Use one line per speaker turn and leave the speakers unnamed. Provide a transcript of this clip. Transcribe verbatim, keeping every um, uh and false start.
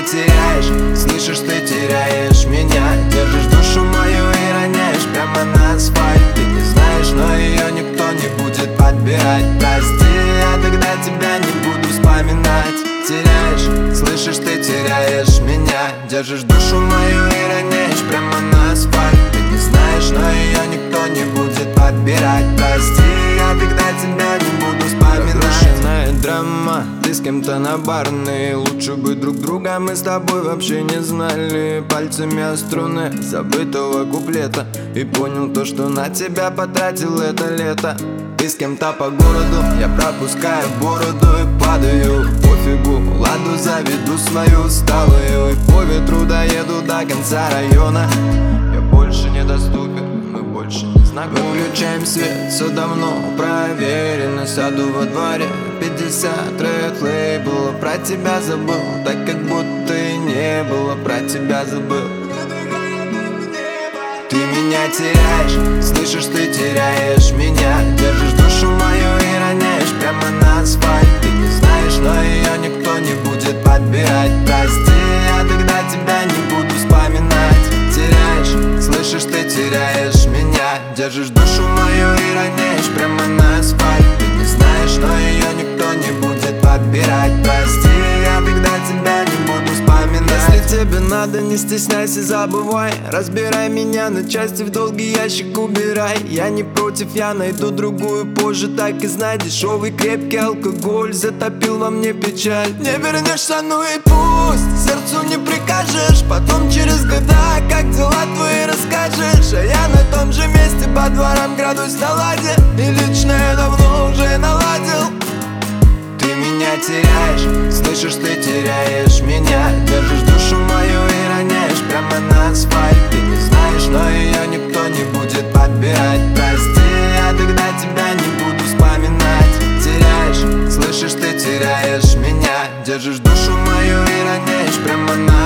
теряешь, слышишь, ты теряешь меня. Держишь душу мою и роняешь прямо на асфальт. Ты не знаешь, но ее никто не будет подбирать. Прости, я тогда тебя не буду вспоминать. Теряешь, слышишь, ты теряешь меня. Держишь душу мою и роняешь прямо на асфальт. Ты не знаешь, но ее никто не будет подбирать. Прости, я тогда тебя не буду вспоминать. Разрушенная драма, ты с кем-то на барной. Лучше бы друг друга мы с тобой вообще не знали. Пальцами о струны забытого куплета. И понял то, что на тебя потратил это лето. Ты с кем-то по городу, я пропускаю бороду и падаю. Пофигу, ладу заведу свою усталую. И по ветру доеду до конца района. Я больше недоступен, мы больше не знакомы. Выключаем свет, все давно проверено. Сяду во дворе, пятьдесят ред лейбла. Про тебя забыл, так как будто и не было. Про тебя забыл. Ты меня теряешь, слышишь, ты теряешь меня. Держишь душу мою и роняешь прямо на асфальт. Ты не знаешь, но ее никто не будет подбирать. Прости, я тогда тебя не буду вспоминать. Теряешь, слышишь, ты теряешь меня. Держишь душу мою и роняешь прямо на асфальт. Ты не знаешь, но ее никто не будет подбирать. Прости, я тогда тебя не буду вспоминать. Если тебе надо, не стесняйся, забывай. Разбирай меня на части, в долгий ящик убирай. Я не против, я найду другую позже. Так и знай, дешевый крепкий алкоголь затопил во мне печаль. Не вернешься, ну и пусть, сердцу не прикажешь. Потом через года, как дела твои, расскажешь. А я на том же месте, по дворам градус на ладе. И лично я давно уже наладил. Ты меня теряешь, слышишь, ты теряешь меня. Держишь душу мою и роняешь прямо на асфальт. Ты не знаешь, но ее никто не будет подбирать. Прости, я тогда тебя не буду вспоминать. Теряешь, слышишь, ты теряешь меня. Держишь душу мою и роняешь прямо на